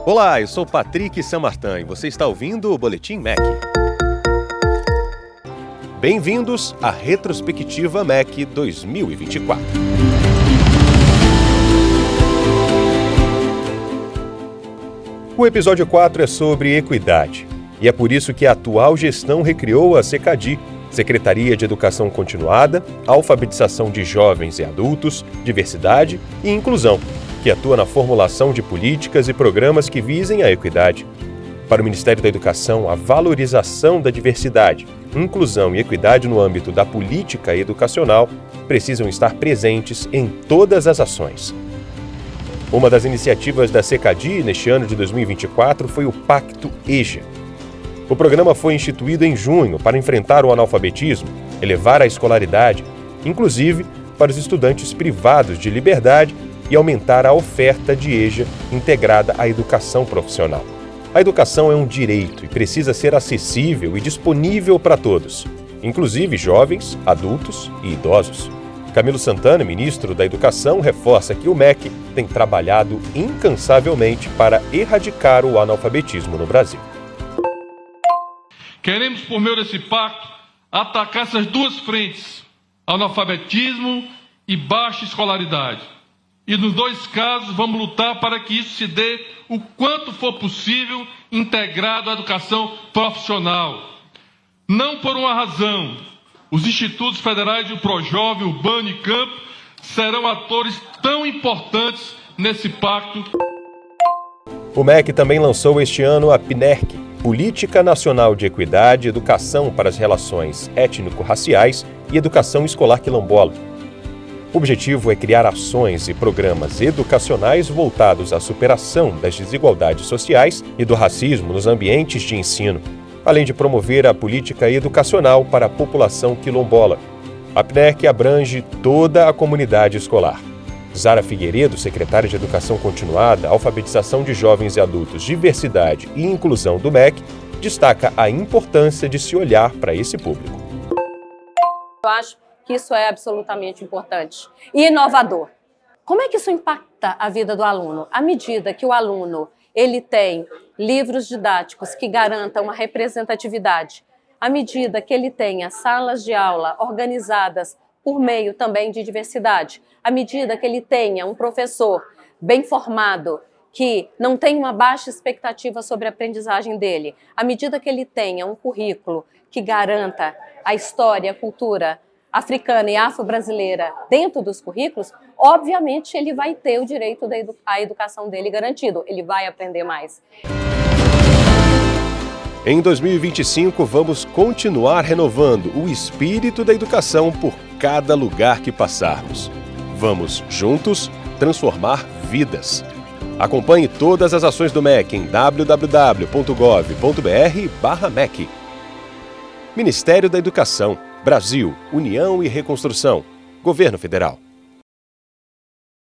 Olá, eu sou Patrick Samartin e você está ouvindo o Boletim MEC. Bem-vindos à Retrospectiva MEC 2024. O episódio 4 é sobre equidade, e é por isso que a atual gestão recriou a SECADI, Secretaria de Educação Continuada, Alfabetização de Jovens e Adultos, Diversidade e Inclusão, que atua na formulação de políticas e programas que visem a equidade. Para o Ministério da Educação, a valorização da diversidade, inclusão e equidade no âmbito da política educacional precisam estar presentes em todas as ações. Uma das iniciativas da SECADI neste ano de 2024 foi o Pacto EJA. O programa foi instituído em junho para enfrentar o analfabetismo, elevar a escolaridade, inclusive para os estudantes privados de liberdade e aumentar a oferta de EJA integrada à educação profissional. A educação é um direito e precisa ser acessível e disponível para todos, inclusive jovens, adultos e idosos. Camilo Santana, ministro da Educação, reforça que o MEC tem trabalhado incansavelmente para erradicar o analfabetismo no Brasil. Queremos, por meio desse pacto, atacar essas duas frentes, analfabetismo e baixa escolaridade. E nos dois casos vamos lutar para que isso se dê o quanto for possível integrado à educação profissional. Não por uma razão. Os institutos federais de Projovem, Urbano e Campo serão atores tão importantes nesse pacto. O MEC também lançou este ano a PNERC, Política Nacional de Equidade, Educação para as Relações Étnico-Raciais e Educação Escolar Quilombola. O objetivo é criar ações e programas educacionais voltados à superação das desigualdades sociais e do racismo nos ambientes de ensino, além de promover a política educacional para a população quilombola. A PNERC abrange toda a comunidade escolar. Zara Figueiredo, secretária de Educação Continuada, Alfabetização de Jovens e Adultos, Diversidade e Inclusão do MEC, destaca a importância de se olhar para esse público. Eu acho que isso é absolutamente importante e inovador. Como é que isso impacta a vida do aluno? À medida que o aluno ele tem livros didáticos que garantam uma representatividade, à medida que ele tenha salas de aula organizadas por meio também de diversidade, à medida que ele tenha um professor bem formado, que não tem uma baixa expectativa sobre a aprendizagem dele, à medida que ele tenha um currículo que garanta a história, a cultura africana e afro-brasileira dentro dos currículos, obviamente ele vai ter o direito à educação dele garantido, ele vai aprender mais. Em 2025, vamos continuar renovando o espírito da educação por cada lugar que passarmos. Vamos, juntos, transformar vidas. Acompanhe todas as ações do MEC em www.gov.br/MEC. Ministério da Educação, Brasil, União e Reconstrução, Governo Federal.